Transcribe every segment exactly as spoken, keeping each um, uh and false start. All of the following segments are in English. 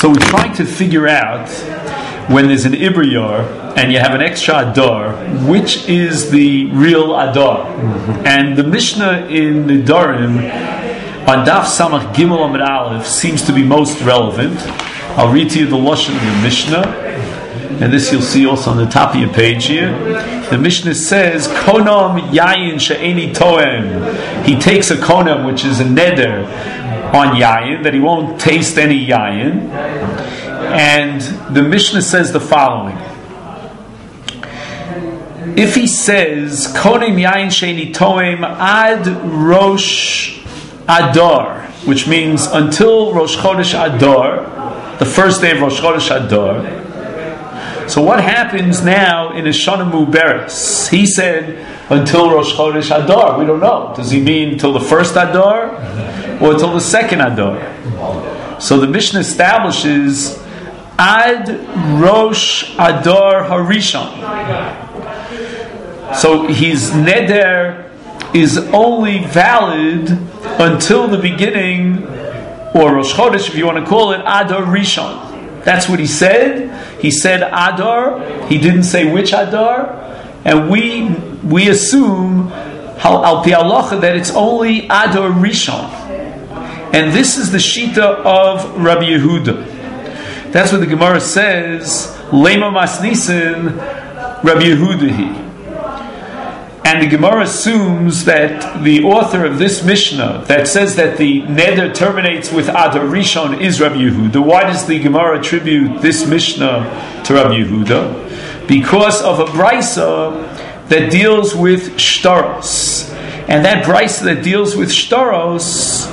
So we're trying to figure out when there's an Ibriyar and you have an extra Adar, which is the real Adar. Mm-hmm. And the Mishnah in the Nedarim on Daf Samach Gimel Amud Aleph seems to be most relevant. I'll read to you the Lashon of the Mishnah, and this you'll see also on the top of your page here. The Mishnah says, Konam Yayin She'eni Toem. He takes a Konam, which is a neder, on Yayin, that he won't taste any Yayin. And the Mishnah says the following. If he says, Konim Yayin She'eni Toem Ad Rosh Adar, which means until Rosh Chodesh Adar, the first day of Rosh Chodesh Adar. So what happens now in Shana Muberes? He said until Rosh Chodesh Adar. We don't know. Does he mean until the first Adar or until the second Adar? So the Mishnah establishes Ad Rosh Adar Harishon. So his neder is only valid until the beginning, or Rosh Chodesh, if you want to call it, Adar Rishon. That's what he said. He said Adar. He didn't say which Adar. And we we assume al pi halacha that it's only Adar Rishon. And this is the shita of Rabbi Yehuda. That's what the Gemara says. Lema masnisin Rabbi Yehuda. And the Gemara assumes that the author of this Mishnah that says that the neder terminates with Adar Rishon is Rabbi Yehuda. Why does the Gemara attribute this Mishnah to Rabbi Yehuda? Because of a brisa that deals with shtaros. And that brisa that deals with shtaros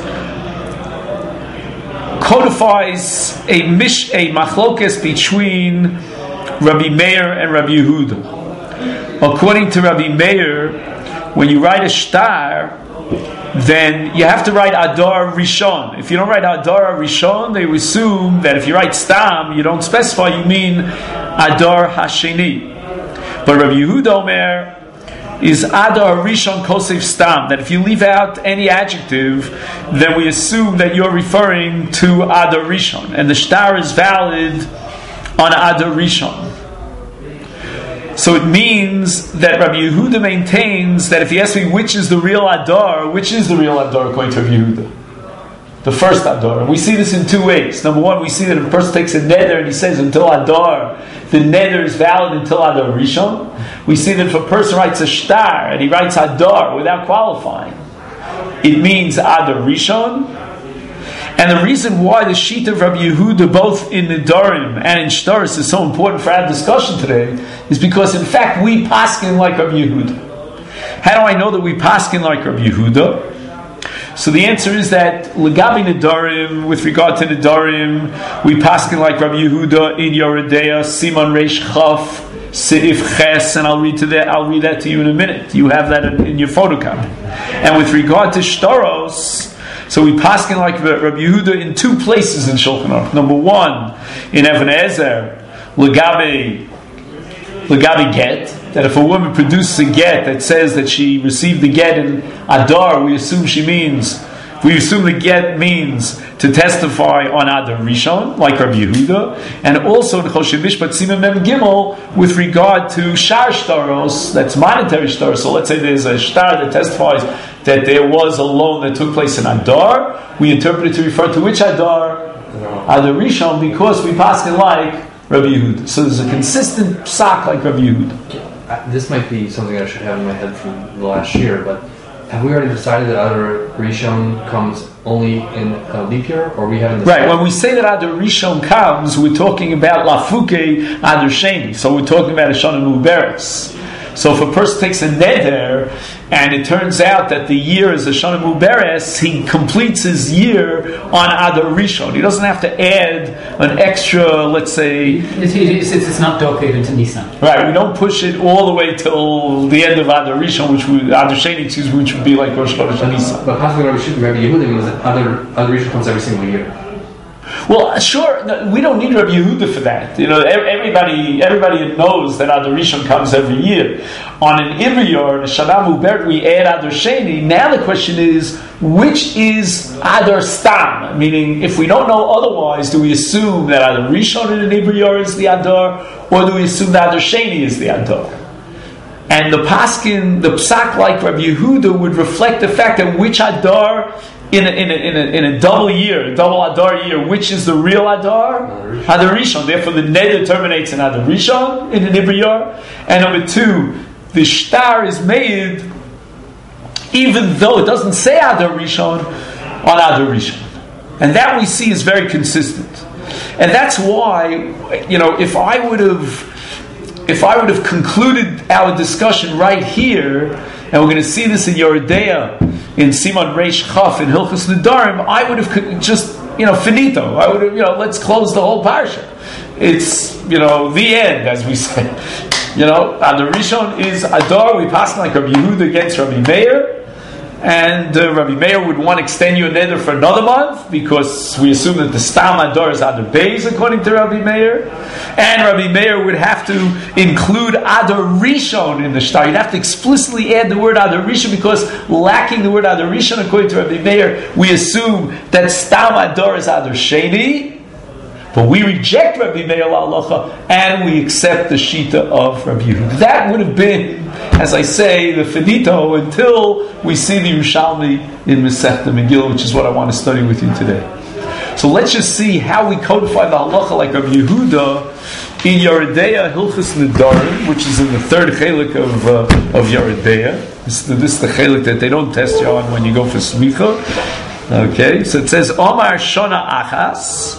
codifies a mish a machlokes between Rabbi Meir and Rabbi Yehuda. According to Rabbi Meir, when you write a shtar, then you have to write Adar Rishon. If you don't write Adar Rishon, they assume that if you write Stam, you don't specify, you mean Adar Hasheni. But Rabbi Yehuda Omer is Adar Rishon Kosef Stam, that if you leave out any adjective, then we assume that you're referring to Adar Rishon. And the shtar is valid on Adar Rishon. So it means that Rabbi Yehuda maintains that if you ask me which is the real Adar, which is the real Adar according to Rabbi Yehuda? The first Adar. And we see this in two ways. Number one, we see that if a person takes a neder and he says until Adar, the neder is valid until Adar Rishon. We see that if a person writes a shtar and he writes Adar without qualifying, it means Adar Rishon. And the reason why the sheet of Rabbi Yehuda, both in Nedarim and in Shtaris, is so important for our discussion today, is because, in fact, we paskin like Rabbi Yehuda. How do I know that we paskin like Rabbi Yehuda? So the answer is that Legabi Nedarim, with regard to Nedarim, we paskin like Rabbi Yehuda in Yoredeya, Siman Reish Chaf, Seif Ches, and I'll read to that. I'll read that to you in a minute. You have that in, in your photocopy. And with regard to Shtaros, so we paskin like Rabbi Yehuda in two places in Shulchan Aruch. Number one, in Even Ezer, Legabe, Legabe get, that if a woman produces a get that says that she received the get in Adar, we assume she means, we assume the get means to testify on Adar Rishon, like Rabbi Yehuda, and also in Choshen Mishpat Siman Mem Gimel with regard to Shar Shtaros, that's monetary shtar. So let's say there's a shtar that testifies that there was a loan that took place in Adar. We interpret it to refer to which Adar? Adar Rishon, because we pass it like Rabbi Yehuda. So there's a consistent psak like Rabbi Yehuda. This might be something I should have in my head from the last year, but have we already decided that Adar Rishon comes only in uh, leap year, or we have in the right? When we say that Adar Rishon comes, we're talking about Lafuke Adar Sheni. So we're talking about a Shana Muberes. So if a person takes a neder and it turns out that the year is a Shana Muberes, he completes his year on Adar Rishon. He doesn't have to add an extra, let's say... It's, it's, it's not dopped into Nisan. Right, we don't push it all the way till the end of Adar Rishon, which would, Adar Sheni, excuse me, which would be like Rosh Chodesh Nisan. But possibly Rabbi Yehuda means that Adar, Adar Rishon comes every single year. Well, sure, no, we don't need Rabbi Yehuda for that. You know, everybody everybody knows that Adar Rishon comes every year. On an Ivriyor, in a Shana Mubert, we add Adar Sheni. Now the question is, which is Adar Stam? Meaning, if we don't know otherwise, do we assume that Adar Rishon in an Ivriyor is the Adar, or do we assume that Adar Sheni is the Adar? And the Paskin, the Psak like Rabbi Yehuda would reflect the fact that which Adar In a, in, a, in, a, in a double year, a double Adar year, which is the real Adar? Adar Rishon. Therefore, the Neder terminates in Adar Rishon, in an Ibriyar. And number two, the Shtar is made, even though it doesn't say Adar Rishon, on Adar Rishon. And that we see is very consistent. And that's why, you know, if I would have, if I would have concluded our discussion right here, and we're going to see this in Yoredeya, in Simon Reish Chaf in Hilchos Nedarim, I would have just, you know, finito. I would have, you know, let's close the whole parsha. It's, you know, the end, as we say. You know, Adar Rishon is Adar. We pass like Rabbi Yehuda against Rabbi Meir, and uh, Rabbi Meir would want to extend your neder for another month because we assume that the Stam Adar is Adar Beis according to Rabbi Meir, and Rabbi Meir would have to include Adar Rishon in the shtar. You'd have to explicitly add the word Adar Rishon because lacking the word Adar Rishon according to Rabbi Meir, we assume that Stam Adar is Adar Sheni. But we reject Rabbi Meir La'alacha and we accept the Shita of Rabbi Yehuda. That would have been, as I say, the finito until we see the Yerushalmi in Masechta Megillah, which is what I want to study with you today. So let's just see how we codify the halacha like Rabbi Yehuda in Yoredeya Hilchos Nedarim, which is in the third chelik of uh, of Yoredeya. This, this is the chelik that they don't test you on when you go for smicha. Okay, so it says Omar Shona Achas.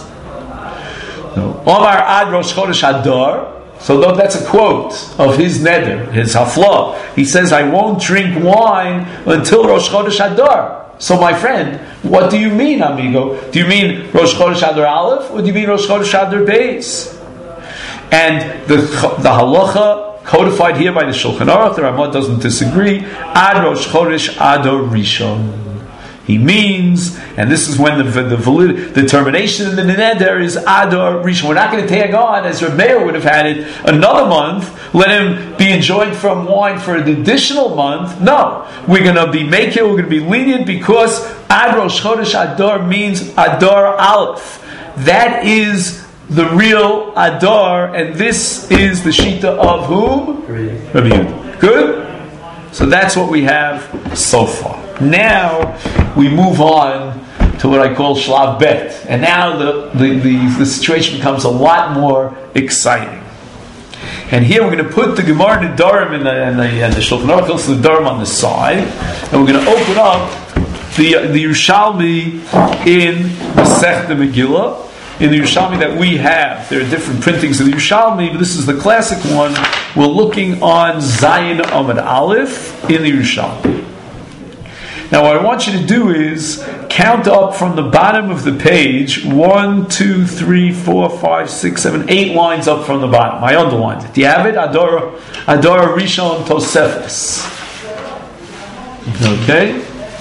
No. Omar Ad Rosh Chodesh Adar. So that's a quote of his neder, his hafla. He says, I won't drink wine until Rosh Chodesh Adar. So my friend, what do you mean, amigo? Do you mean Rosh Chodesh Adar Aleph, or do you mean Rosh Chodesh Adar Beis? And the, the halacha codified here by the Shulchan Aruch, the Ramah doesn't disagree, Ad Rosh Chodesh Adar Rishon. He means, and this is when the the, valid, the termination of the neder is Adar Rishon. We're not going to tag on, as Reb Meir would have had it, another month, let him be enjoined from wine for an additional month. No, we're going to be make it, we're going to be lenient because Ad Rosh Chodesh Adar means Adar Aleph. That is the real Adar, and this is the Shita of whom? Rabbi Yehuda. Good? So that's what we have so far. Now we move on to what I call Shlav Bet. And now the, the, the, the situation becomes a lot more exciting. And here we're going to put the Gemara Nedarim and the, and the, and the Shulchan Aruch Hilchos Nedarim on the side. And we're going to open up the, the Yerushalmi in Masechta Megillah. In the Yerushalmi that we have, there are different printings of the Yerushalmi, but this is the classic one. We're looking on Zayin Amud Aleph in the Yerushalmi. Now what I want you to do is count up from the bottom of the page, one, two, three, four, five, six, seven, eight lines up from the bottom. I underlined it. Do you have it? Adar, Adar Rishon Tosefes. Okay?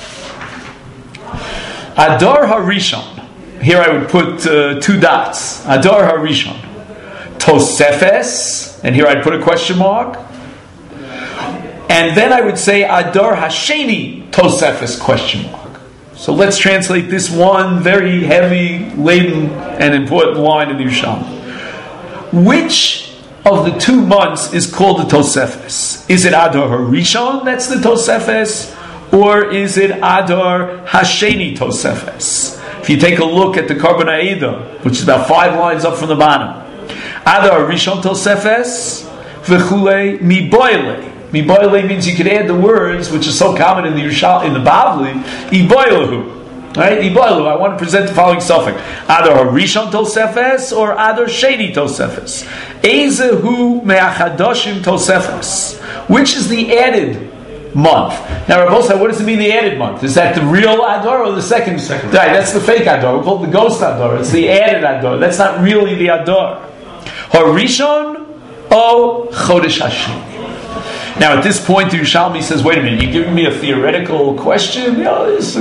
Adar HaRishon. Here I would put uh, two dots. Adar HaRishon. Tosefes. And here I'd put a question mark. And then I would say Adar Hasheni Tosefes question mark. So let's translate this one very heavy, laden, and important line in the Yerushalmi. Which of the two months is called the Tosefes? Is it Adar HaRishon that's the Tosefes? Or is it Adar Hasheni Tosefes? If you take a look at the Korban Ha'edah, which is about five lines up from the bottom, Adar Rishon Tosefes v'chulei miboile. Miboile means you could add the words, which is so common in the Yerushalmi, in the Bavli, iboilahu. Right? Iboilahu. I want to present the following suffix: Adar Rishon Tosefes or Adar Sheni Tosefes. Ezehu me'achadoshim Tosefes. Which is the added month? Now, Rabbi said, what does it mean the added month? Is that the real Adar or the second? second. Right, that's the fake Adar. We call it the ghost Adar. It's the added Adar. That's not really the Adar. HaRishon o Chodesh Hasheni. Now, at this point, the Yerushalmi says, wait a minute, you're giving me a theoretical question? You know, it's a,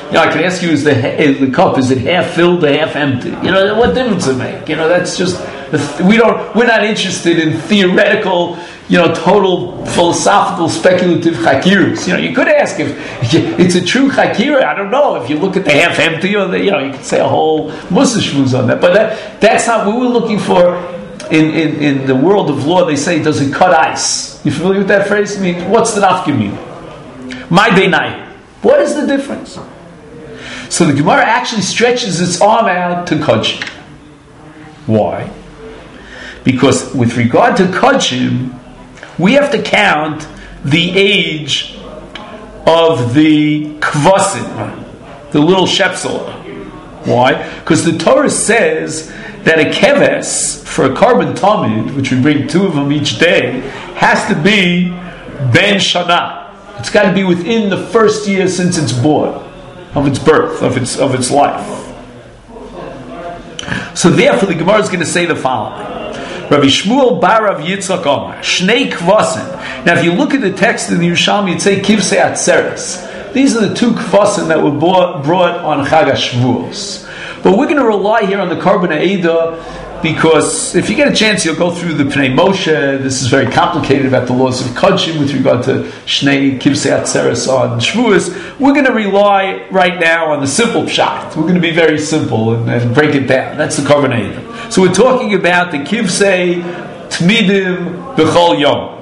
You know, I can ask you: Is the is the cup is it half filled or half empty? You know, what difference does it make? You know, that's just we don't. We're not interested in theoretical, you know, total philosophical, speculative chakiras. You know, you could ask if it's a true chakira. I don't know if you look at the half empty or the, you know, you could say a whole musa shmuz on that. But that, that's not what we're looking for. In, in, in the world of law, they say, does it cut ice? You familiar with that phrase? I mean, what's the nafkamina? My benai. What is the difference? So the Gemara actually stretches its arm out to kachim. Why? Because with regard to kachim, we have to count the age of the kvasim, the little shepsel. Why? Because the Torah says that a keves, for a carbon tamid, which we bring two of them each day, has to be ben shana. It's got to be within the first year since it's born, of its birth, of its of its life. So therefore, the Gemara is going to say the following: Rabbi Shmuel bar Rav Yitzchak Omar, Shnei Kvasim. Now, if you look at the text in the Yerushalmi, you'd say Kivsei Atzeres. These are the two Kvasim that were brought, brought on Chag HaShavuos. But we're going to rely here on the Karban Ha'eda because if you get a chance, you'll go through the Pnei Moshe. This is very complicated about the laws of Kodshim with regard to Shnei Kivsei Atzeres on Shavuos. We're going to rely right now on the simple pshat. We're going to be very simple and, and break it down. That's the Karban Ha'eda. So we're talking about the Kivsei Tmidim B'chol Yom.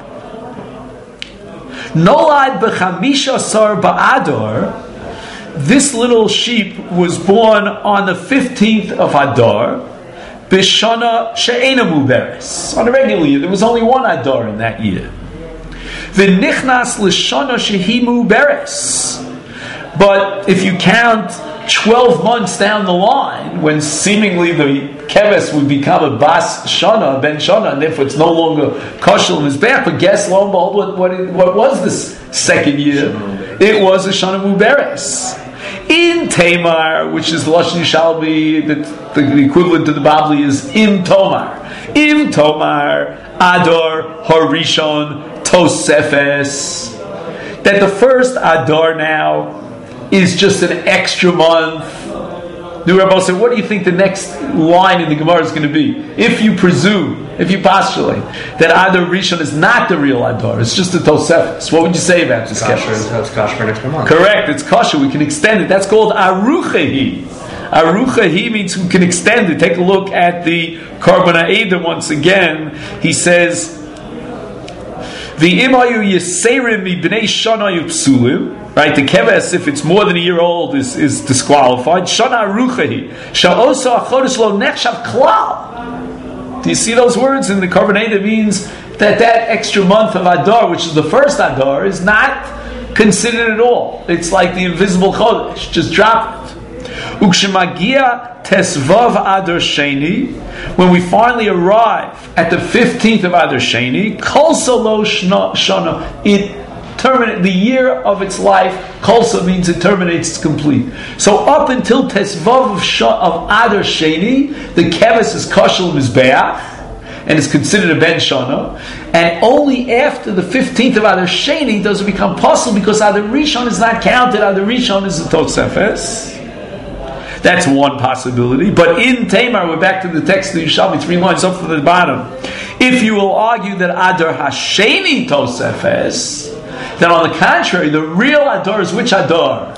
Nolad B'chamisha Sar Ba'adar. This little sheep was born on the fifteenth of Adar, Bishana She'ena Muberes. On a regular year, there was only one Adar in that year. V'nichnas l'shana shehi Muberes. But if you count twelve months down the line, when seemingly the keves would become a bas shana, ben shana, and therefore it's no longer kosher in his back, but guess, lo and behold, what, what, what was this second year? It was a shana Muberes. In Tamar, which is Lashon Yishalmi, the, the equivalent to the Babli is Im Tomar. Im Tomar, Adar, Harishon, Tosefes. That the first Adar now is just an extra month. The Rebbe said, what do you think the next line in the Gemara is going to be? If you presume, if you postulate that Adar Rishon is not the real Adar, it's just a Tosefes, what would you say about this? It's kosher for an extra month. Correct, it's kosher, we can extend it. That's called Aruchahi. Aruchahi means we can extend it. Take a look at the Karban Ha'eda once again. He says, the imayu yeserim mi bnei shana yupsulim. Right, the keves, if it's more than a year old, is, is disqualified. Shana ruchahi sha'osa achodesh lo nechshav klal. Do you see those words in the Karban Ha'eda? Means that that extra month of Adar, which is the first Adar, is not considered at all. It's like the invisible chodesh. Just drop it. Ukshemagia tesvav Adar Sheni. When we finally arrive at the fifteenth of Adar Sheni, kol salo shana, it terminate the year of its life. Kolsa means it terminates, it's complete. So up until Tesvav of, Sha, of Adar Sheni, the keves is kosher mizbeach and is considered a ben shana. And only after the fifteenth of Adar Sheni does it become possible, because Adar Rishon is not counted. Adar Rishon is the Tosefes. That's one possibility. But in Tamar, we're back to the text of the Yerushalmi, three lines up to the bottom. If you will argue that Adar Hasheni Tosefes, then on the contrary, the real Adar is which Adar?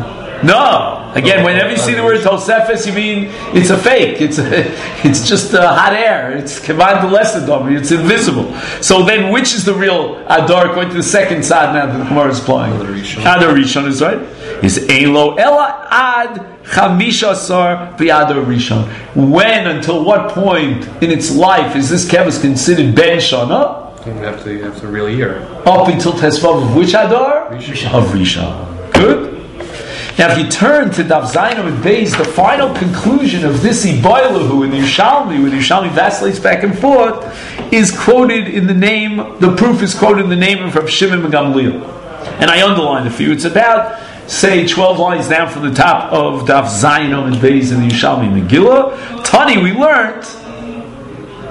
No. Again, whenever you see the word Tosefes, you mean it's a fake. It's a, it's just a hot air. It's Kevan D'Lesadom. It's invisible. So then, which is the real Adar according to the second side now that the Gemara is applying? Adar Rishon. Adar Rishon is right. Is Eilo Ela Ad Chamisha Sar B'Adar Rishon. When, until what point in its life is this keves considered Ben Shana? You have to, you have to real year. Up until Tesvav of which Adar? Rishon. Of Rishon. Good? Now if you turn to Daf Zayin and Beis, the final conclusion of this Iboilahu in the Yerushalmi, where the Yerushalmi vacillates back and forth, is quoted in the name, the proof is quoted in the name of Rav Shimon ben Gamliel. And I underlined it for you. It's about, say, twelve lines down from the top of Daf Zayin and Beis in the Yerushalmi Megillah. Tani, we learned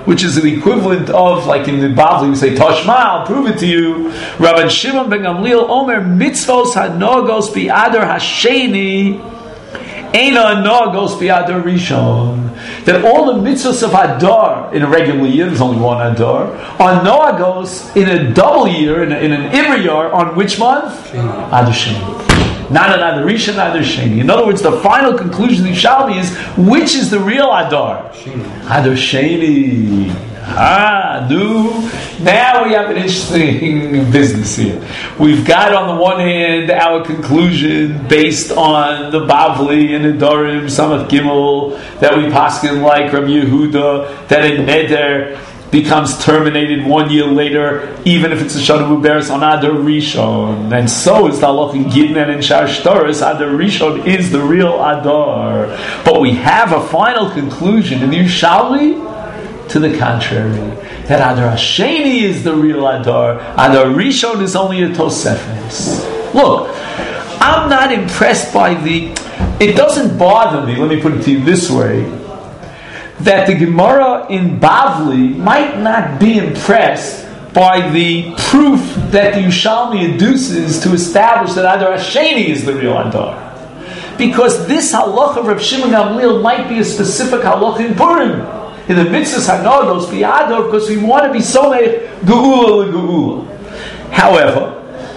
which is the equivalent of, like in the Bavli, we say, Toshma, I'll prove it to you. Rabban Shimon ben Gamliel Omer, mitzvos hanogos bi'adar hasheni, eina hanogos bi'adar rishon. That all the mitzvos of Adar in a regular year, there's only one Adar, are nogos in a double year, in, a, in an Ivri year, on which month? Sheni. Adar Sheni. Not an Adar Rishon, Adar Sheni. In other words, the final conclusion of the Yerushalmi is, which is the real Adar? Sheni. Adar Sheni. Ah, no. Now we have an interesting business here. We've got on the one hand our conclusion based on the Bavli and the Dorim, Samach Gimel, that we paskin like Rabbi Yehuda, that a Neder becomes terminated one year later, even if it's a Shana Muberes on Adar Rishon. And so is the Halach in Gittin and in Shar Shtaris. Adar Rishon is the real Adar. But we have a final conclusion in the Yerushalmi to the contrary, that Adar Hasheni is the real Adar. Adar Rishon is only a Tosefes. Look, I'm not impressed by the... It doesn't bother me, let me put it to you this way, that the Gemara in Bavli might not be impressed by the proof that the Yerushalmi adduces to establish that Adar Hasheni is the real Adar. Because this halacha of Reb Shimon Gamliel might be a specific halacha in Purim, in the mitzvahs hanodos b'Adar, because we want to be someh geula l'geula. However,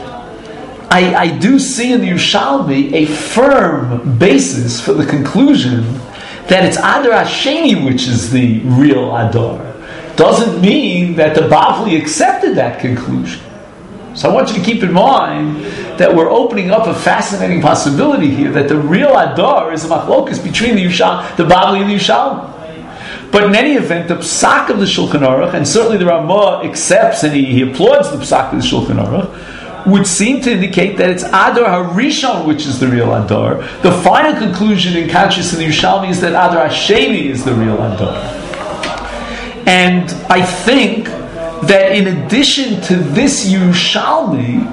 I, I do see in the Yerushalmi a firm basis for the conclusion that it's Adar Hasheni which is the real Adar. Doesn't mean that the Bavli accepted that conclusion. So I want you to keep in mind that we're opening up a fascinating possibility here, that the real Adar is a machlokas between the Yushal, the Bavli and the Yerushalmi. But in any event, the Psak of the Shulchan Aruch, and certainly the Ramah accepts and he, he applauds the Psak of the Shulchan Aruch, would seem to indicate that it's Adar HaRishon which is the real Adar. The final conclusion in Kachis and the Yerushalmi is that Adar Hasheni is the real Adar. And I think that in addition to this Yerushalmi,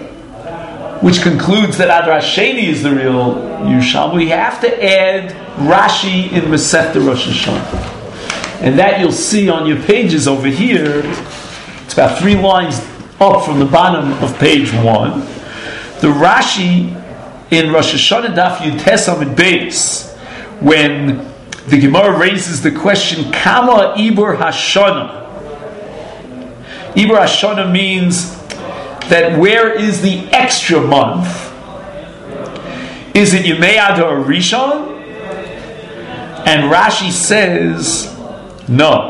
which concludes that Adar Hasheni is the real Yerushalmi, we have to add Rashi in Masechta Rosh Hashanah. And that you'll see on your pages over here. It's about three lines up from the bottom of page one. The Rashi in Rosh Hashanah Daf Yud Tes Amud Beis, when the Gemara raises the question, Kama Ibur Hashana. Ibur Hashana means that where is the extra month? Is it Yemei Adar Rishon? And Rashi says, no.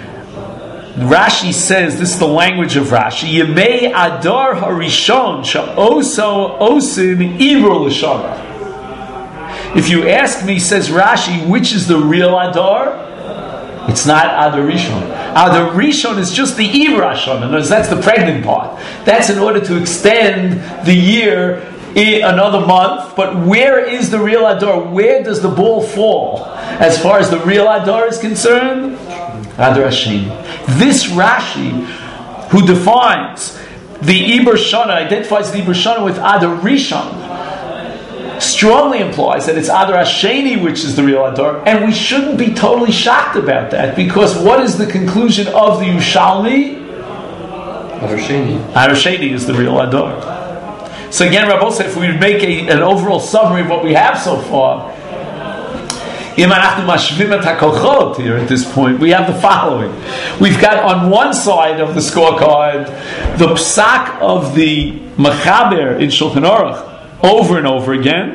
Rashi says, this is the language of Rashi, Yemei Adar Harishon Sha'oso Osin Ibur L'Shana. If you ask me, says Rashi, which is the real Adar? It's not Adar Rishon. Adar Rishon is just the Ibur Hashana. In other words, that's the pregnant part. That's in order to extend the year in another month. But where is the real Adar? Where does the ball fall as far as the real Adar is concerned? Adar Hasheni. This Rashi, who defines the Ibur Shana, identifies the Ibur Shana with Adar Rishon, strongly implies that it's Adar Hasheni which is the real Adar, and we shouldn't be totally shocked about that, because what is the conclusion of the Yerushalmi? Adar Hasheni. Adar Hasheni is the real Adar. So again, Rabbi said, if we would make a, an overall summary of what we have so far, here at this point, we have the following. We've got on one side of the scorecard the psak of the Mechaber in Shulchan Aruch over and over again,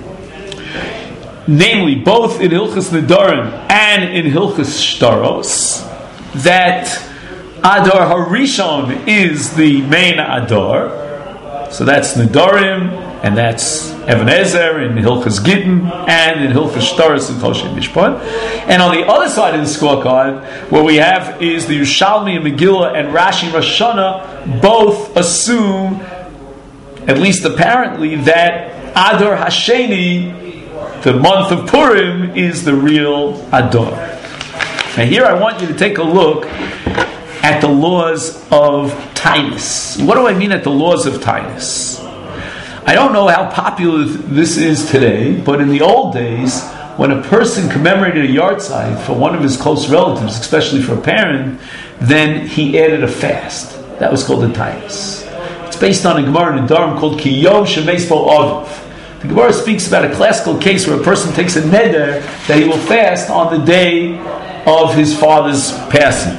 namely both in Hilchos Nedarim and in Hilchos Shtaros, that Adar HaRishon is the main Adar. So that's Nedarim, and that's Even Ezer in Hilchos Gittin and in Hilchos Shtaros and Kol Shem Mishpat. And on the other side of the scorecard, what we have is the Yerushalmi and Megillah and Rashi Rosh Hashanah both assume, at least apparently, that Adar Hasheni, the month of Purim, is the real Adar. Now here I want you to take a look at the laws of Tainus. What do I mean at the laws of Tainus? I don't know how popular this is today, but in the old days, when a person commemorated a yahrzeit for one of his close relatives, especially for a parent, then he added a fast. That was called a tainus. It's based on a Gemara in Durham called Ki Yom Shemeis Bo Aviv. The Gemara speaks about a classical case where a person takes a neder that he will fast on the day of his father's passing.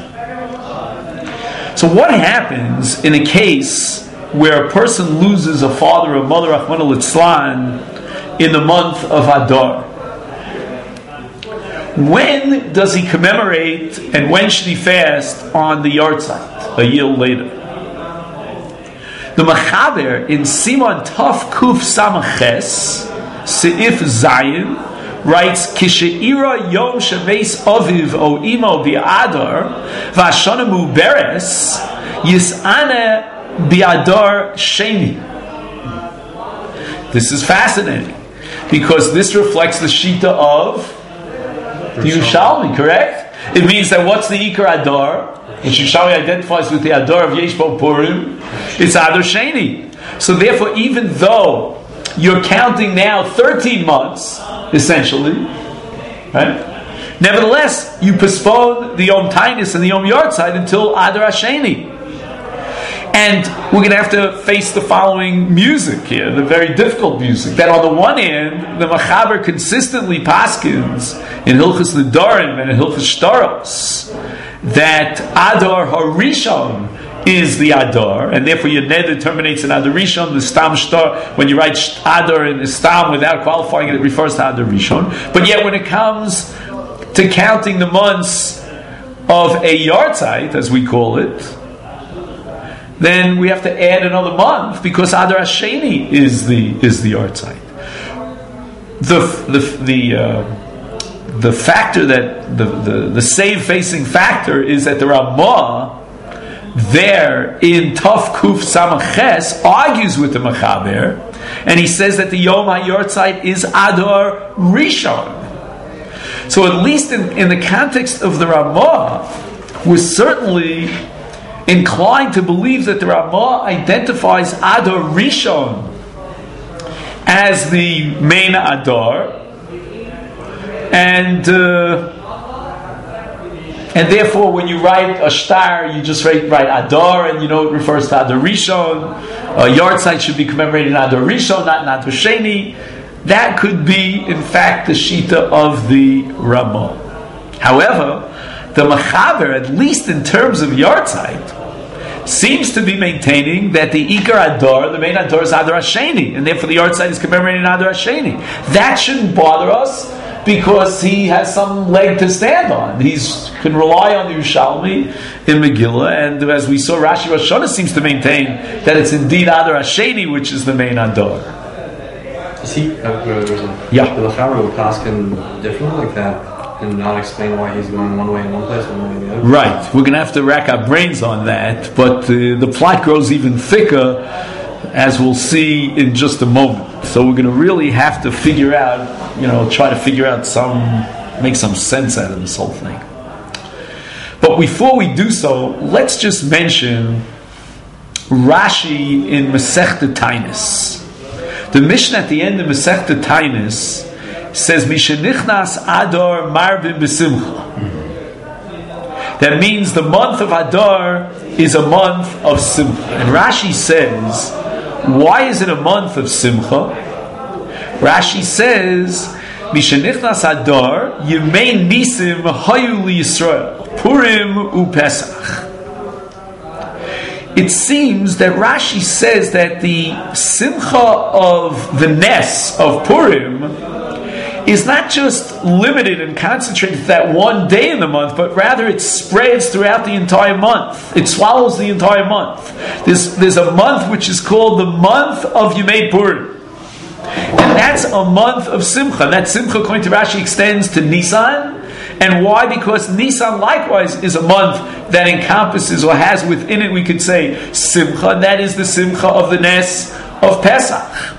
So what happens in a case where a person loses a father or mother, Rachmana litzlan, in the month of Adar? When does he commemorate and when should he fast on the yahrzeit, a year later? The Machaber in Simon Taf Kuf Samaches Seif Zayin writes Kisheira Yom Shaveis Aviv O Imo Bi'adar Vashana Muberes Yisane Bi'adar Sheni. This is fascinating because this reflects the Shita of the Yerushalmi, correct? It means that what's the Ikar Adar? Which Yerushalmi identifies with the Adar of Yesh Bo Purim, it's Adar Sheni. So therefore, even though you're counting now thirteen months, essentially, right? Nevertheless, you postpone the Yom Tainus and the Yom Yahrzeit until Adar Sheni. And we're going to have to face the following music here, the very difficult music. That on the one hand, the Machaber consistently paskins in Hilchos Nedarim and in Hilchos Shtaros that Adar Harishon is the Adar, and therefore your neder terminates in Adar Rishon. The Stam Shtar, when you write Adar in the Stam without qualifying it, it refers to Adar Rishon. But yet when it comes to counting the months of a yahrzeit, as we call it, then we have to add another month because Adar Hasheni is the is the yahrzeit. The the the uh, the factor that the the, the save facing factor is that the Ramah there in Taf Kuf Samaches argues with the Machaber, and he says that the Yom HaYahrzeit is Adar Rishon. So at least in, in the context of the Ramah, we're certainly inclined to believe that the Ramah identifies Adar Rishon as the main Adar, and uh, and therefore when you write a shtar, you just write, write Adar, and you know it refers to Adar Rishon. A yahrzeit should be commemorated in Adar Rishon, not in Adar Sheni. That could be, in fact, the shita of the Ramah. However, the Machaber, at least in terms of yahrzeit, seems to be maintaining that the Ikar Adar, the main Adar, is Adar Hasheni, and therefore the yahrzeit is commemorated in Adar Hasheni. That shouldn't bother us because he has some leg to stand on. He can rely on the Yerushalmi in Megillah, and as we saw, Rashi Rosh Hashanah seems to maintain that it's indeed Adar Hasheni which is the main Adar. See, uh, yeah. The Machaber would ask him differently like that and not explain why he's going one way in one place and one way in the other. Right. We're going to have to rack our brains on that, but uh, the plot grows even thicker, as we'll see in just a moment. So we're going to really have to figure out, you know, try to figure out some, make some sense out of this whole thing. But before we do so, let's just mention Rashi in Masechta Tainus. The Mishnah at the end of Masechta Tainus says Mishenichnas Adar Marbim B'Simcha. That means the month of Adar is a month of Simcha. And Rashi says, why is it a month of Simcha? Rashi says Mishenichnas Adar Yemei Nisim Hayu Yisrael Purim uPesach. It seems that Rashi says that the Simcha of the Nes of Purim is not just limited and concentrated to that one day in the month, but rather it spreads throughout the entire month. It swallows the entire month. There's, there's a month which is called the month of Yemei Purim. And that's a month of Simcha. And that Simcha, according to Rashi, extends to Nisan. And why? Because Nisan likewise is a month that encompasses or has within it, we could say, Simcha. And that is the Simcha of the Nes of Pesach.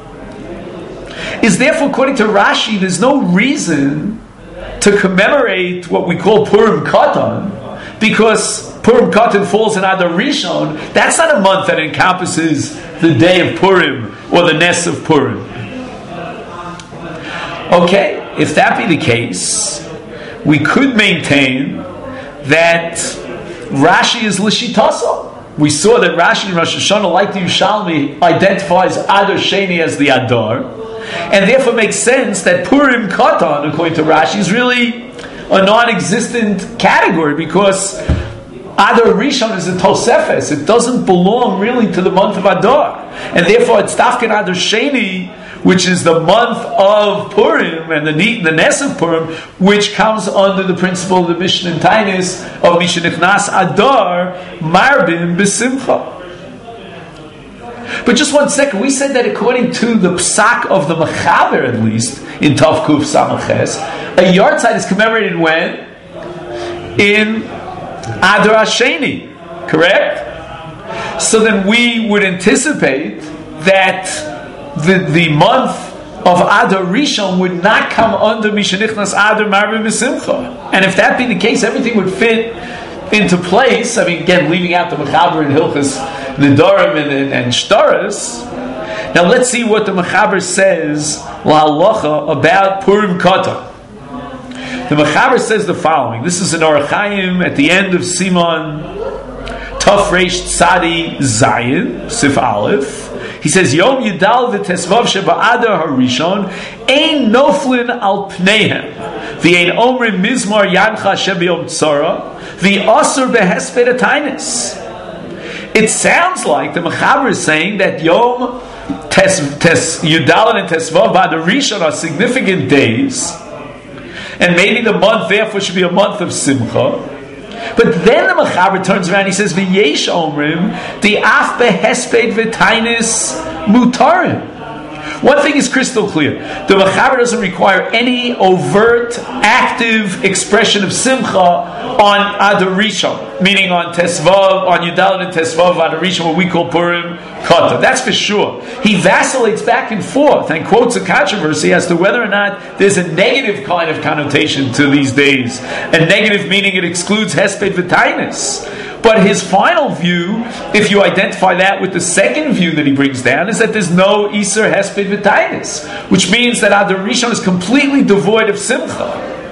Is therefore, according to Rashi, there's no reason to commemorate what we call Purim Katan, because Purim Katan falls in Adar Rishon. That's not a month that encompasses the day of Purim or the Nes of Purim. Okay, if that be the case, we could maintain that Rashi is Lishitasa. We saw that Rashi and Rosh Hashanah, like the Yerushalmi, identifies Adar Sheni as the Adar, and therefore makes sense that Purim Katan, according to Rashi, is really a non-existent category because Adar Rishon is a Tosefes. It doesn't belong really to the month of Adar, and therefore it's Tafkin Adar Sheni, which is the month of Purim and the the Nes of Purim, which comes under the principle of the Mishnah and Tainis of Mishenichnas Adar Marbim B'Simcha. But just one second, we said that according to the Psak of the Mechaber, at least in Tav Kuf Samaches, a yahrzeit is commemorated when? In Adar Hasheni, correct? So then we would anticipate that The, the month of Adar Rishon would not come under Mishenichnas Adar Marbim B'Simcha. And if that be the case, everything would fit into place. I mean, again, leaving out the Mechaber and Hilchas Nedarim and, and, and Shtaras. Now let's see what the Mechaber says L'Halacha about Purim Katan. The Mechaber says the following. This is in Orach Chaim at the end of Siman Taf Reish Tzadi Zayin Sif Aleph. He says, Yom Yidal v'tesvav sheba Adar harishon ein noflin al pneihem v'ein omrim mizmar yancha sheba yom tzara v'asur behesped atainis. It sounds like the Mechaber is saying that Yom Tes, tes Yudal and Tesvav Adar Rishon are significant days, and maybe the month therefore should be a month of Simcha. But then the Mechaber turns around and he says, V'yesh omrim, the af behesped v'tainis mutarim. One thing is crystal clear. The Mechaber doesn't require any overt, active expression of simcha on Adar Rishon, meaning on Tesvav, on Yudalad and Tesvav Adar Rishon, what we call Purim Katan. That's for sure. He vacillates back and forth and quotes a controversy as to whether or not there's a negative kind of connotation to these days. A negative meaning it excludes Hesped V'tainis. But his final view, if you identify that with the second view that he brings down, is that there's no Iser Hesped V'tainis, which means that Adar Rishon is completely devoid of Simcha.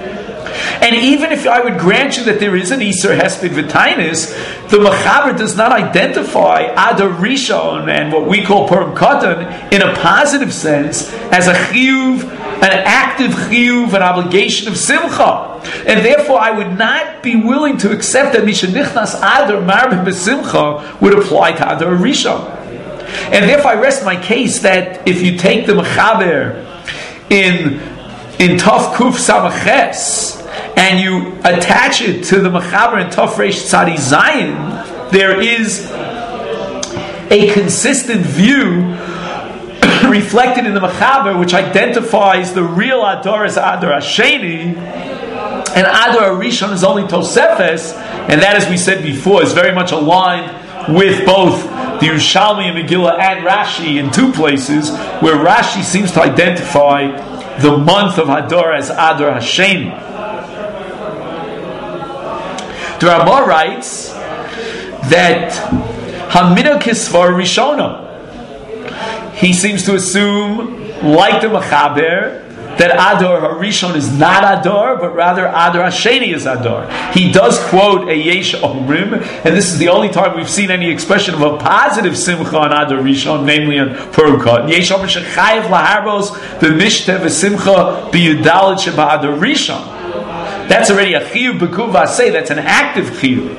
And even if I would grant you that there is an Iser Hesped V'tainis, the Mechaber does not identify Adar Rishon and what we call Purim Katan in a positive sense as a chiyuv, an active chiyuv, an obligation of Simcha. And therefore I would not be willing to accept that Mishenichnas Adar Marbim B'Simcha would apply to Adar Rishon. And therefore I rest my case that if you take the Mechaber in, in Tov Kuf Samaches, and you attach it to the Mechaber and Tov Reish Tzadi Zayin, there is a consistent view reflected in the Mechaber, which identifies the real Adar as Adar Hasheni, and Adar Rishon is only Tosefes, and that, as we said before, is very much aligned with both the Yerushalmi and Megillah and Rashi in two places, where Rashi seems to identify the month of Adar as Adar Hasheni. The Ramah writes that Hamina Kisvar Rishona. He seems to assume, like the Mechaber, that Adar Harishon is not Adar, but rather Adar Hasheni is Adar. He does quote a Yesh Omrim, and this is the only time we've seen any expression of a positive Simcha on Adar Rishon, namely on Purim Katan. Yesh Omrim Shechayev Laharbos B'Mishtev V'Simcha B'Yudalad Sheba Adar Rishon. That's already a chiyuv b'kuv v'aseh. That's an active chiyuv,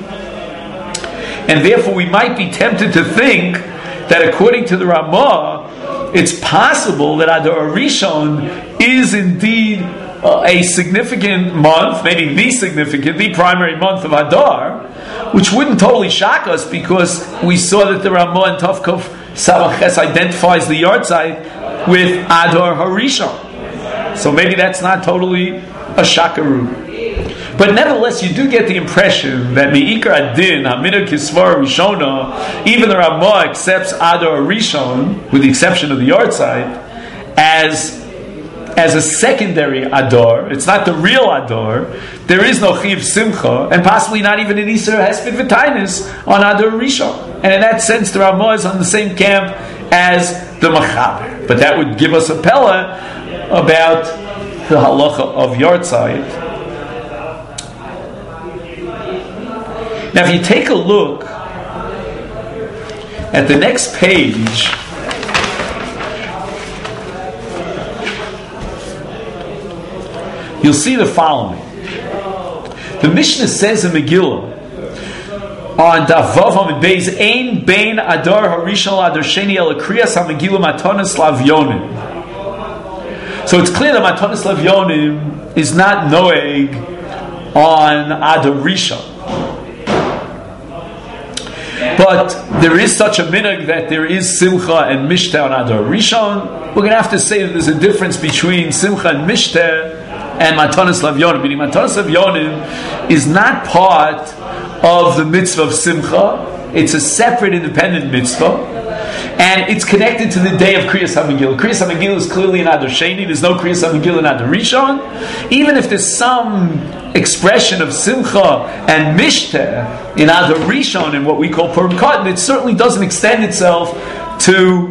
and therefore we might be tempted to think that, according to the Ramah, it's possible that Adar Rishon is indeed uh, a significant month, maybe the significant, the primary month of Adar, which wouldn't totally shock us because we saw that the Ramah in Tov Kuf Samaches identifies the yahrzeit with Adar Harishon. So maybe that's not totally a shakaru. But nevertheless, you do get the impression that Me'ikar Adin, Hamina Kisvar Rishona, even the Ramah accepts Adar Rishon, with the exception of the yahrzeit, as as a secondary Adar. It's not the real Adar. There is no Chiv Simcha, and possibly not even an Iser Hesped V'tainis on Adar Rishon. And in that sense, the Ramah is on the same camp as the Mechaber. But that would give us a pella about the halacha of Yartzeit. Now, if you take a look at the next page, you'll see the following. The Mishnah says in Megillah, on Daf Vav Amud Beis, Ein Bein Adar Harishon Adar Sheni El Kriyas HaMegillah Matanos Lavyonim. So it's clear that Matanos Lavyonim is not Noeg on Adar Rishon. But there is such a minhag that there is Simcha and Mishteh on Adar Rishon. We're going to have to say that there's a difference between Simcha and Mishteh and Matanos Lavyonim. Meaning Matanos Lavyonim is not part of the mitzvah of Simcha. It's a separate, independent mitzvah, and it's connected to the day of Kriyas HaMegillah. Kriyas HaMegillah is clearly in Adar Sheni. There's no Kriyas HaMegillah in Adar Rishon. Even if there's some expression of Simcha and Mishteh in Adar Rishon, in what we call Purim Katan, it certainly doesn't extend itself to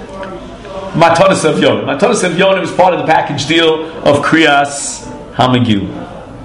Matanos Lavyonim. Matanos Lavyonim is part of the package deal of Kriyas HaMegillah.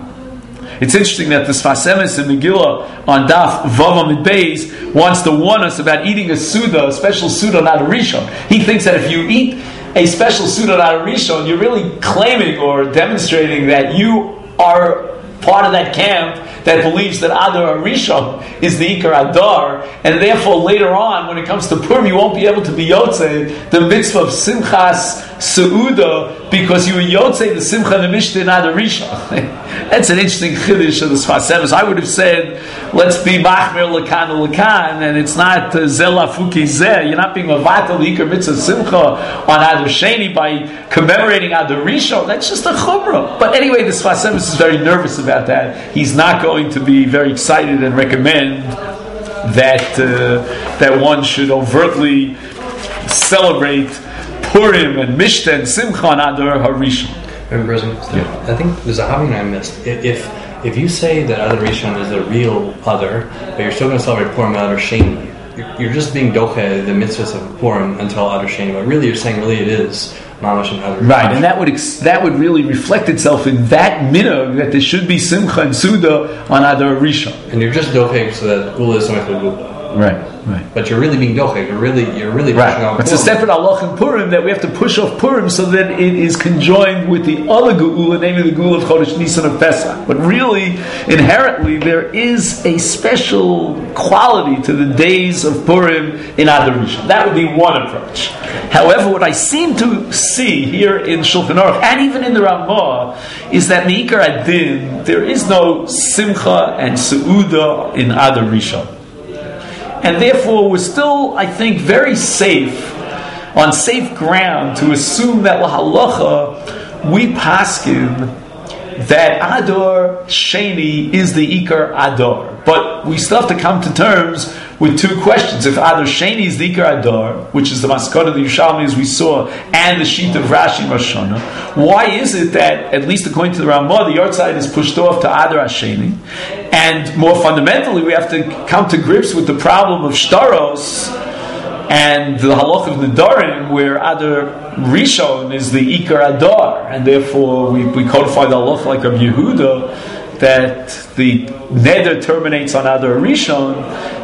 It's interesting that the Sfas Emes in Megillah on Daf Vav Amud Beis wants to warn us about eating a Suda, a special Suda on Adar Rishon. He thinks that if you eat a special Suda on Adar Rishon, you're really claiming or demonstrating that you are part of that camp that believes that Adar Rishon is the Ikar Adar, and therefore later on, when it comes to Purim, you won't be able to be Yotzei the mitzvah of Simchas Seuda because you were Yotzei the Simcha and the Mishteh in Adar Rishon. That's an interesting chiddush of the Sfas Emes. I would have said, let's be Machmer Lakan Lakan, and it's not Zel Afuki Zeh. You're not being Mavatal the Ikar Mitzvah Simcha on Adar Sheni by commemorating Adar Rishon. That's just a chumrah. But anyway, the Sfas Emes is very nervous about that. He's not going to be very excited and recommend that uh, that one should overtly celebrate Purim and Mishteh and Simcha on Adar HaRishon. Remember, yeah. I think there's a having I missed. If if you say that Adar Rishon is a real Adar, but you're still going to celebrate Purim and Adar Sheni, you're, you're just being doche the mitzvahs of Purim until Adar Sheni. But really, you're saying really it is Mamash and Adar. Right, and that would ex- that would really reflect itself in that minhag that there should be Simcha and Suda on Adar Rishon. And you're just doche so that Gula is something to Gula. Right, right. But you're really being doche. You're really, you're really right. pushing off. It's a separate halach in Purim that we have to push off Purim so that it is conjoined with the other Geula, namely the Geula of Chodesh Nisan of Pesach. But really, inherently, there is a special quality to the days of Purim in Adar Rishon. That would be one approach. However, what I seem to see here in Shulchan Aruch and even in the Ramah is that Meikar Adin there is no Simcha and Seuda in Adar Rishon. And therefore, we're still, I think, very safe, on safe ground, to assume that lahalacha, we paskin that Adar Sheni is the Ikar Adar. But we still have to come to terms with two questions. If Adar Sheni is the Ikar Adar, which is the Maskana of the Yerushalmi as we saw, and the sheet of Rashi Rosh Hashanah, why is it that, at least according to the Ramah, the Yartzeit is pushed off to Adar Sheni? And more fundamentally, we have to come to grips with the problem of Shtaros and the halach of Nedarim, where Adar Rishon is the Ikar Adar, and therefore we, we codify the halach like Rabbi Yehuda that the Neder terminates on Adar Rishon,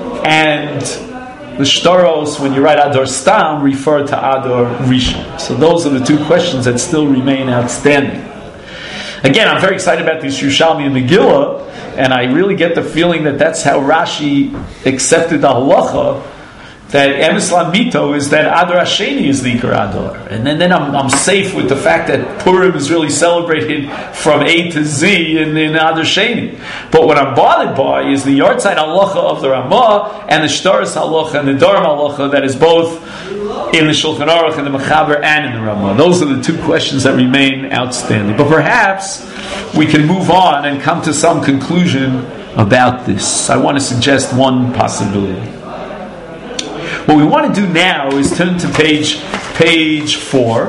and the Shtaros, when you write Adar Stam, refer to Adar Rishon. So those are the two questions that still remain outstanding. Again, I'm very excited about this Yerushalmi and Megillah, and I really get the feeling that that's how Rashi accepted the halacha, that Emes Lamito is that Adar Sheni is the Ikar Adar. And then, then I'm, I'm safe with the fact that Purim is really celebrated from A to Z in, in Adar Sheni. But what I'm bothered by is the Yartzeit halacha of the Ramah and the Shtaros halacha and the Nedarim halacha that is both in the Shulchan Aruch and the Mechaber and in the Ramah. Those are the two questions that remain outstanding. But perhaps we can move on and come to some conclusion about this. I want to suggest one possibility. What we want to do now is turn to page page four,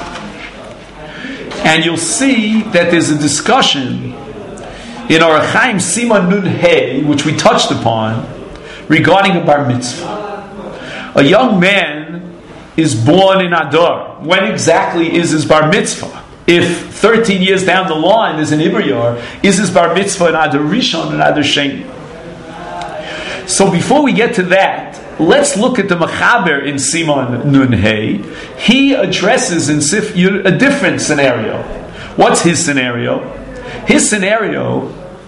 and you'll see that there's a discussion in Orach Chaim Siman Nun Hey, which we touched upon, regarding a bar mitzvah. A young man is born in Adar. When exactly is his bar mitzvah? if thirteen years down the line there's an Ibriyar, is his bar mitzvah an Adar Rishon and Adar Sheni? So before we get to that, let's look at the Mechaber in Simon Nun Hey. He addresses in Sif Yud a different scenario. What's his scenario? His scenario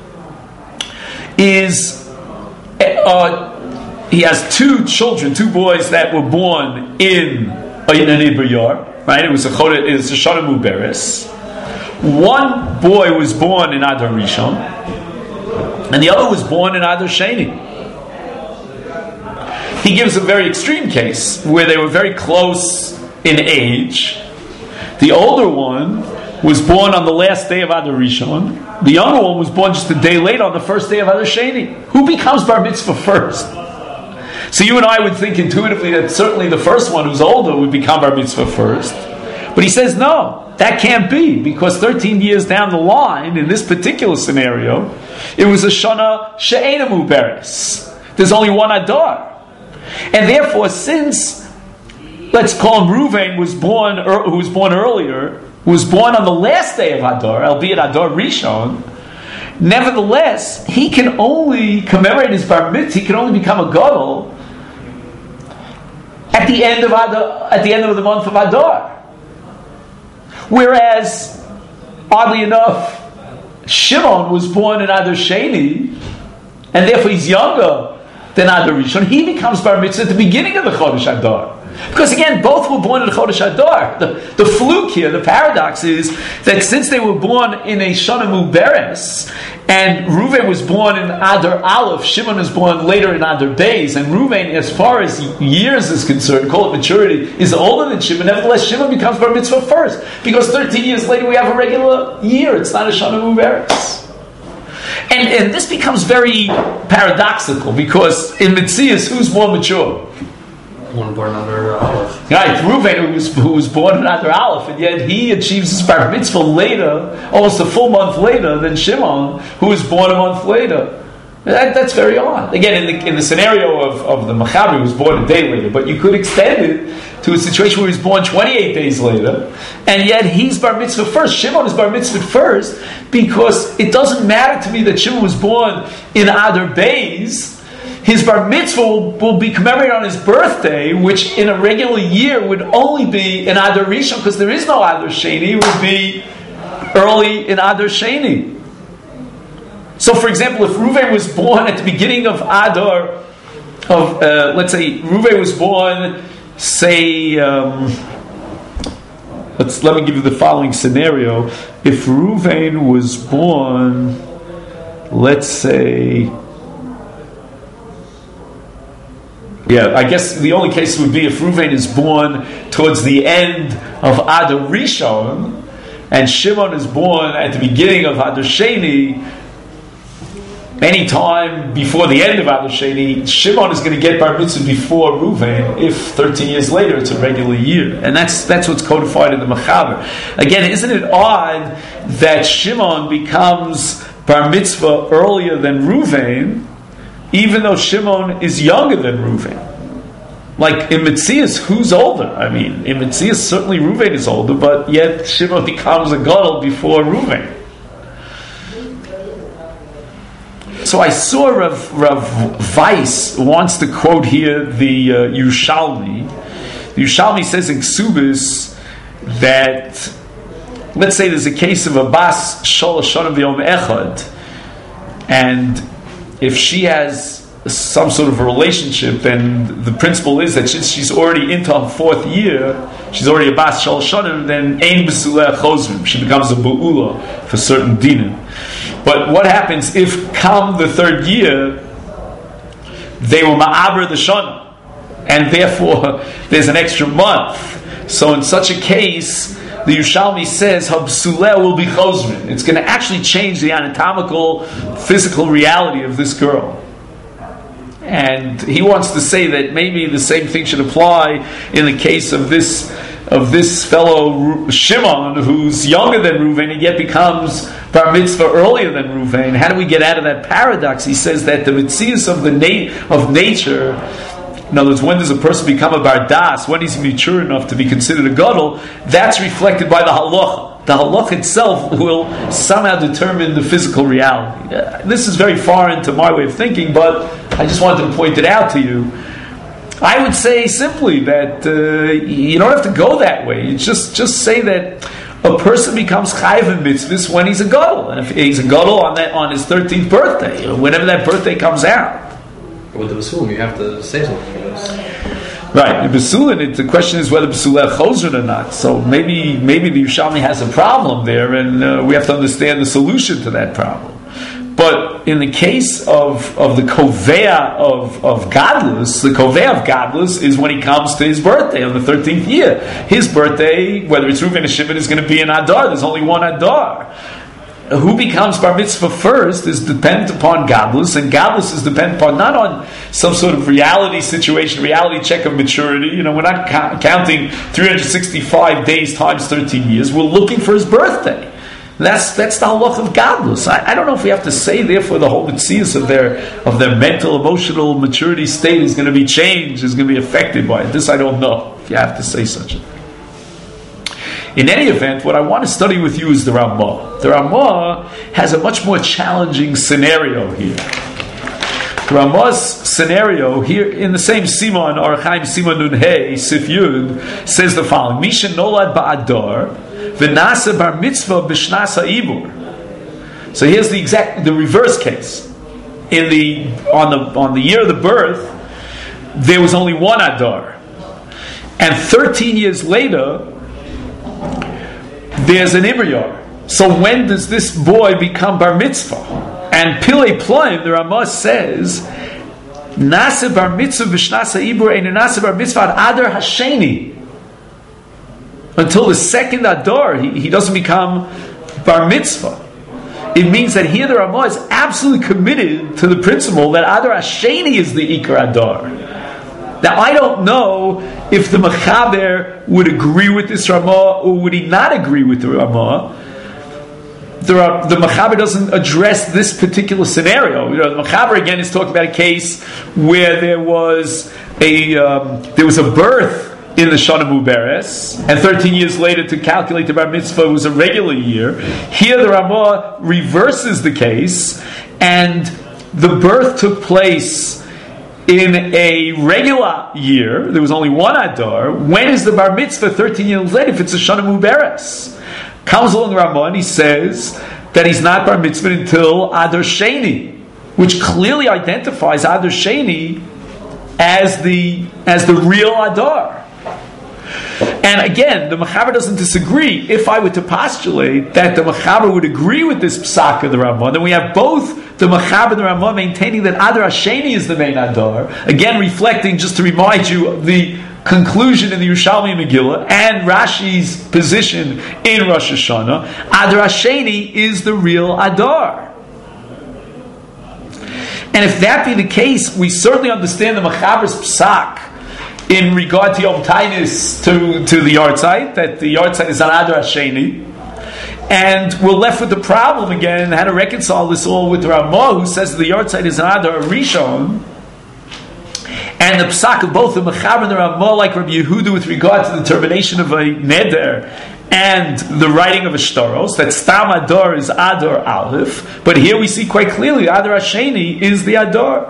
is uh, he has two children, two boys that were born in, uh, in an Ibriyar. Right? It was a Chodesh, it was a Shana Muberes. One boy was born in Adar Rishon, and the other was born in Adar Sheni. He gives a very extreme case where they were very close in age. The older one was born on the last day of Adar Rishon. The younger one was born just a day later on the first day of Adar Sheni. Who becomes bar mitzvah first? So you and I would think intuitively that certainly the first one who's older would become bar mitzvah first. But he says no, that can't be, because thirteen years down the line, in this particular scenario, it was a Shana She'ena Muberes. There's only one Adar. And therefore, since, let's call him Ruvain, was born, who was born earlier, who was born on the last day of Adar, albeit Adar Rishon, nevertheless, he can only commemorate his bar mitzvah, he can only become a gadol at the end of Adar, at the end of the month of Adar. Whereas, oddly enough, Shimon was born in Adar Sheni, and therefore he's younger than Adar Rishon. He becomes bar mitzvah at the beginning of the Chodesh Adar. Because again, both were born in the Chodesh Adar. The, the fluke here, the paradox is that since they were born in a Shana Muberes, and Reuven was born in Adar Aleph, Shimon was born later in Adar Beis, and Reuven, as far as years is concerned, call it maturity, is older than Shimon. Nevertheless, Shimon becomes bar mitzvah first, because thirteen years later we have a regular year. It's not a Shana Muberes. And, and this becomes very paradoxical, because in Metzias, who's more mature? One born under Aleph. Right, Reuven, who was, who was born under Aleph, and yet he achieves his bar mitzvah later, almost a full month later, than Shimon, who was born a month later. That, that's very odd. Again, in the, in the scenario of, of the Mechaber, who was born a day later, but you could extend it to a situation where he was born twenty-eight days later, and yet he's bar mitzvah first. Shimon is bar mitzvah first, because it doesn't matter to me that Shimon was born in Adar Beis. His bar mitzvah will, will be commemorated on his birthday, which in a regular year would only be in Adar Rishon, because there is no Adar Sheni. It would be early in Adar Sheni. So, for example, if Reuven was born at the beginning of Adar, of uh, let's say Reuven was born, say, um, let's let me give you the following scenario. If Reuven was born, let's say. Yeah, I guess the only case would be if Reuven is born towards the end of Adar Rishon, and Shimon is born at the beginning of Adar Sheni. Any time before the end of Adar Sheni, Shimon is going to get bar mitzvah before Reuven. If thirteen years later it's a regular year, and that's that's what's codified in the Mechaber. Again, isn't it odd that Shimon becomes bar mitzvah earlier than Reuven, even though Shimon is younger than Reuven? Like in Metzias, who's older? I mean, in Metzias, certainly Reuven is older, but yet Shimon becomes a gadol before Reuven. So I saw Rav, Rav Weiss wants to quote here the uh, Yerushalmi. The Yerushalmi says in Ksubis that, let's say there's a case of a bas shalosh shanim v'yom echad, and if she has some sort of a relationship, then the principle is that since she's already into her fourth year, she's already a bas shalosh shanim, then ein b'suleh chozrim, she becomes a bu'ula for certain dinim. But what happens if, come the third year, they will ma'aber the shana, and therefore there's an extra month? So in such a case, the Yerushalmi says habsuleh will be chozrin. It's going to actually change the anatomical, physical reality of this girl. And he wants to say that maybe the same thing should apply in the case of this of this fellow Shimon, who's younger than Reuven and yet becomes bar mitzvah earlier than Reuven. How do we get out of that paradox? He says that the mitzias of the na- of nature, in other words, when does a person become a bar das, when he's mature enough to be considered a gadol, that's reflected by the halacha. The halach itself will somehow determine the physical reality. Uh, this is very far into my way of thinking, but I just wanted to point it out to you. I would say simply that uh, you don't have to go that way. You just just say that a person becomes chayiv in mitzvahs when he's a gadol, and if he's a gadol on that on his thirteenth birthday, or whenever that birthday comes out. With the Basulim, you have to say something for this. Right, the Basulim, the question is whether Basulim chosren or not. So maybe maybe the Yerushalmi has a problem there, and uh, we have to understand the solution to that problem. But in the case of, of the Kovea of, of Gadlus, the Kovea of Gadlus is when he comes to his birthday on the thirteenth year. His birthday, whether it's Reuven or Shimon, is going to be an Adar. There's only one Adar. Who becomes Bar Mitzvah first is dependent upon Gadlus, and Gadlus is dependent upon not on some sort of reality situation, reality check of maturity. You know, we're not ca- counting three hundred sixty-five days times thirteen years. We're looking for his birthday. That's that's the halach of Gadlus. I, I don't know if we have to say, therefore, the whole mitzvahs of their of their mental, emotional maturity state is going to be changed, is going to be affected by it. This I don't know if you have to say such a thing. In any event, what I want to study with you is the Ramah. The Ramah has a much more challenging scenario here. The Ramah's scenario here in the same Simon, Orach Chaim Simon Nun Hey, Sif Yud, says the following: Misha nolad ba'adar v'nasa bar mitzvah b'shnasa ibur. So here's the exact, the reverse case. In the on the on the year of the birth, there was only one Adar, and thirteen years later, there's an Ibriyar. So when does this boy become bar mitzvah? And Pilei Ploim, the Ramah says, Nasa bar mitzvah v'shnasa ibur ein nasa bar mitzvah ad Adar hasheni. Until the second Adar, he, he doesn't become bar mitzvah. It means that here the Ramah is absolutely committed to the principle that Adar hasheni is the Ikar Adar. Now, I don't know if the Mechaber would agree with this Ramah or would he not agree with the Ramah. The, the Mechaber doesn't address this particular scenario. You know, the Mechaber again is talking about a case where there was a um, there was a birth in the Shana Muberes, and thirteen years later to calculate the Bar Mitzvah was a regular year. Here the Ramah reverses the case, and the birth took place in a regular year. There was only one Adar. When is the Bar Mitzvah thirteen years later if it's a Shana Muberes? Comes along Ramah and he says that he's not Bar Mitzvah until Adar Sheni, which clearly identifies Adar Sheni as the as the real Adar. And again, the Mechaber doesn't disagree. If I were to postulate that the Mechaber would agree with this psak of the Ramah, then we have both the Mechaber and the Ramah maintaining that Adar Hasheni is the main Adar. Again, reflecting, just to remind you, of the conclusion in the Yerushalmi Megillah and Rashi's position in Rosh Hashanah. Adar Hasheni is the real Adar. And if that be the case, we certainly understand the Mechaber's psak in regard to Yom Tainis to, to the Yartzeit, that the Yartzeit is an Adar Hasheni. And we're left with the problem again, how to reconcile this all with Ramah, who says the Yartzeit is an Adar Rishon. And the psak of both the Mechaber and the Ramah, like Rabbi Yehuda, with regard to the termination of a neder and the writing of a shtaros, that Stam Adar is Adar Aleph. But here we see quite clearly Adar Hasheni is the Adar.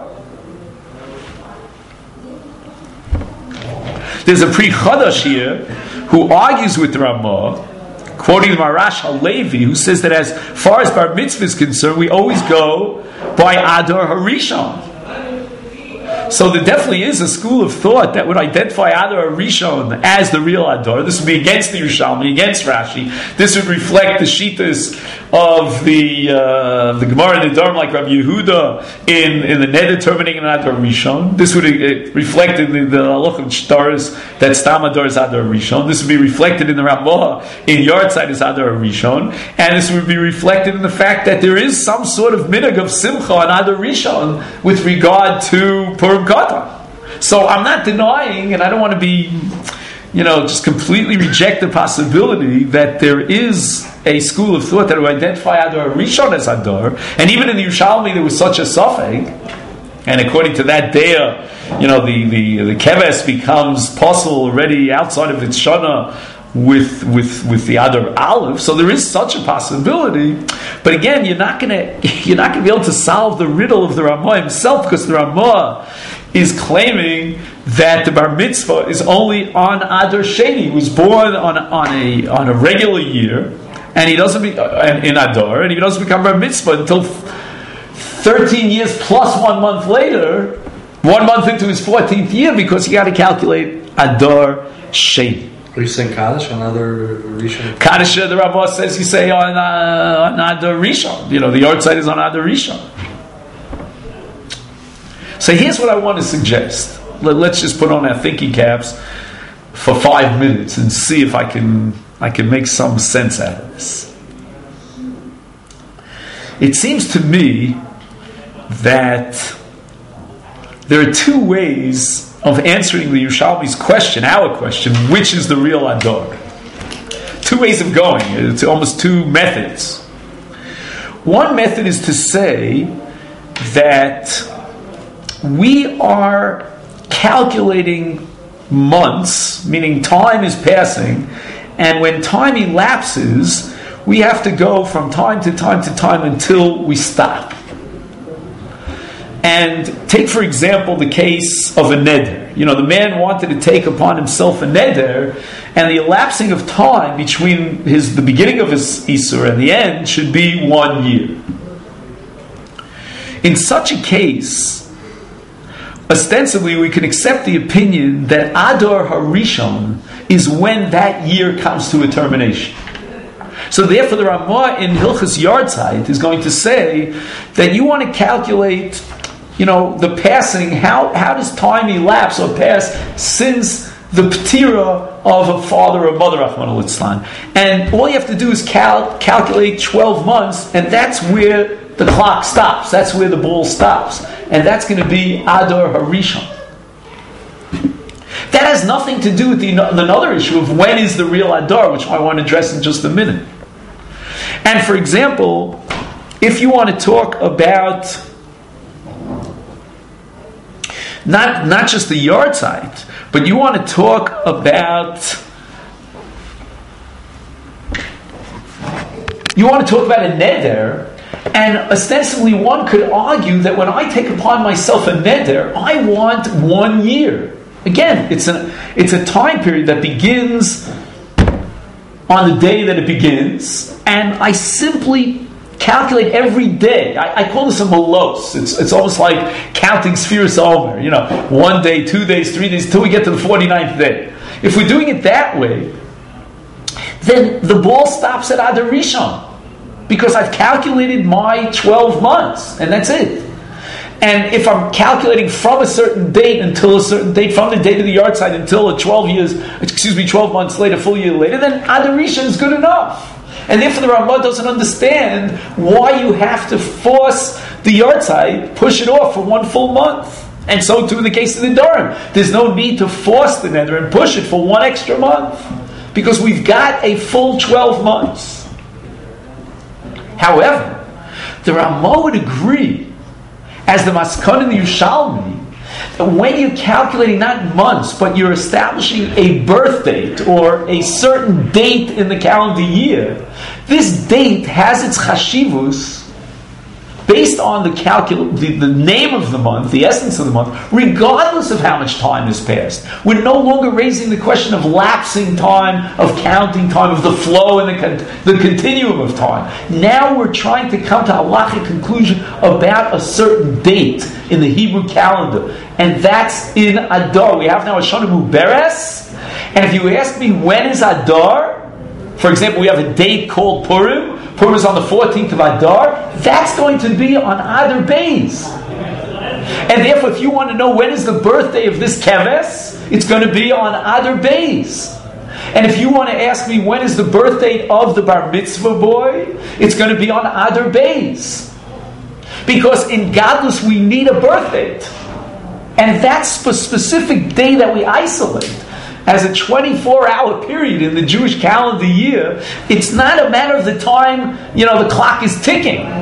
There's a Pri Chadash here who argues with the Ramah, quoting the Marash Halevi, who says that as far as Bar Mitzvah is concerned, we always go by Adar Harishon. So there definitely is a school of thought that would identify Adar Rishon as the real Adar. This would be against the Yerushalmi, against Rashi. This would reflect the shitas of the uh, the Gemara and the Dharm, like Rabbi Yehuda in, in the Neder terminating an Adar Rishon. This would uh, reflect in the, the Halach of Shtaros that Stam Adar is Adar Rishon. This would be reflected in the Ramah in Yartzeit is Adar Rishon. And this would be reflected in the fact that there is some sort of minhag of Simcha on Adar Rishon with regard to Purim Katan. So I'm not denying, and I don't want to be, you know, just completely reject the possibility that there is a school of thought that would identify Adar Rishon as Adar, and even in the Yerushalmi there was such a suffix, and according to that daya, you know, the the, the keves becomes possible already outside of its shana with with with the Adar Aleph. So there is such a possibility, but again, you're not gonna you're not gonna be able to solve the riddle of the Ramah himself, because the Ramah is claiming that the bar mitzvah is only on Adar Sheni. He was born on on a on a regular year, and he doesn't be uh, in Adar, and he doesn't become bar mitzvah until thirteen years plus one month later, one month into his fourteenth year, because you got to calculate Adar Sheni. Are you saying Kaddish on Adar Rishon? Kaddish, the Rabbah says you say on, uh, on Adar Rishon. You know, the yard side is on Adar Rishon. So here's what I want to suggest. Let's just put on our thinking caps for five minutes and see if I can I can make some sense out of this. It seems to me that there are two ways of answering the Yerushalmi's question, our question, which is the real Adar. Two ways of going. It's almost two methods. One method is to say that we are calculating months, meaning time is passing, and when time elapses, we have to go from time to time to time until we stop. And take, for example, the case of a neder. You know, the man wanted to take upon himself a neder, and the elapsing of time between his the beginning of his Isur and the end should be one year. In such a case, ostensibly we can accept the opinion that Adar Harishon is when that year comes to a termination. So therefore the Ramah in Hilchas Yartzeit is going to say that you want to calculate, you know, the passing, how, how does time elapse or pass since the ptira of a father or mother, Rahman al-Islam. And all you have to do is cal- calculate twelve months, and that's where the clock stops. That's where the ball stops. And that's going to be Adar Harishon. That has nothing to do with the, another issue of when is the real Adar, which I want to address in just a minute. And for example, if you want to talk about not, not just the yard site, but you want to talk about you want to talk about a neder, and ostensibly one could argue that when I take upon myself a neder, I want one year. Again, it's a, it's a time period that begins on the day that it begins, and I simply calculate every day. I, I call this a malos. It's it's almost like counting Sfiras Omer. You know, one day, two days, three days, till we get to the forty-ninth day. If we're doing it that way, then the ball stops at Adar Rishon, because I've calculated my twelve months, and that's it. And if I'm calculating from a certain date until a certain date, from the date of the yard site until a twelve years, excuse me, twelve months later, full year later, then Adar Rishon is good enough. And therefore the Ramah doesn't understand why you have to force the yard site, push it off for one full month. And so too in the case of the Durham. There's no need to force the nether and push it for one extra month, because we've got a full twelve months. However, the Ramah would agree, as the Maskon in the Yerushalmi, that when you're calculating not months, but you're establishing a birth date or a certain date in the calendar year, this date has its chashivus based on the, calcul- the, the name of the month, the essence of the month, regardless of how much time has passed. We're no longer raising the question of lapsing time, of counting time, of the flow and the, con- the continuum of time. Now we're trying to come to a halachic conclusion about a certain date in the Hebrew calendar. And that's in Adar. We have now a Shana Muberes. And if you ask me when is Adar, for example, we have a date called Purim. Purim is on the fourteenth of Adar. That's going to be on Adar Beis. And therefore, if you want to know when is the birthday of this Keves, it's going to be on Adar Beis. And if you want to ask me when is the birthday of the Bar Mitzvah boy, it's going to be on Adar Beis. Because in Gadlus we need a birth date. And that's the specific day that we isolate as a twenty-four hour period in the Jewish calendar year. It's not a matter of the time, you know, the clock is ticking.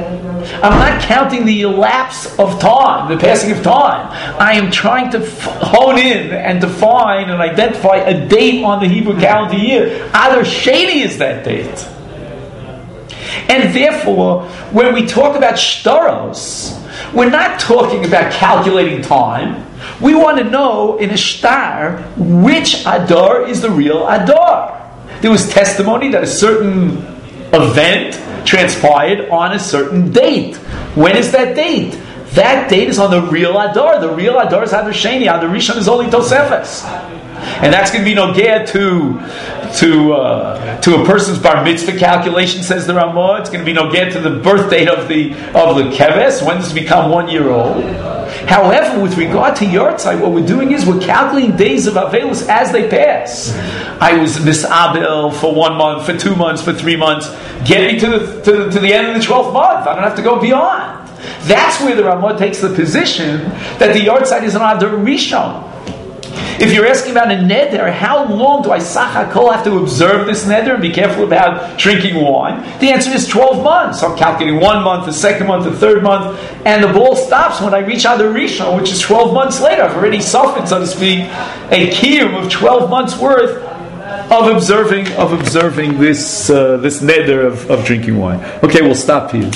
I'm not counting the elapse of time, the passing of time. I am trying to f- hone in and define and identify a date on the Hebrew calendar year. Adar Sheni is that date. And therefore, when we talk about shtaros, we're not talking about calculating time. We want to know in a shtar which Adar is the real Adar. There was testimony that a certain event transpired on a certain date. When is that date? That date is on the real Adar. The real Adar is Adar Sheni. Adar Rishon is only Tosefes. And that's going to be nogea to to uh, to a person's bar mitzvah calculation, says the Ramah. It's going to be nogea to the birth date of the of the keves. When does it become one year old? However, with regard to Yortzai, what we're doing is we're calculating days of Avelus as they pass. I was misabel for one month, for two months, for three months. Get me to the to the, to the end of the twelfth month. I don't have to go beyond. That's where the Ramah takes the position that the Yortzai is an Adar Rishon. If you're asking about a neder, how long do I sachakol have to observe this neder and be careful about drinking wine? The answer is twelve months. I'm calculating one month, the second month, the third month, and the ball stops when I reach Adar Rishon, which is twelve months later. I've already suffered, so to speak, a kiyum of twelve months worth of observing of observing this uh, this neder of, of drinking wine. Okay, we'll stop here.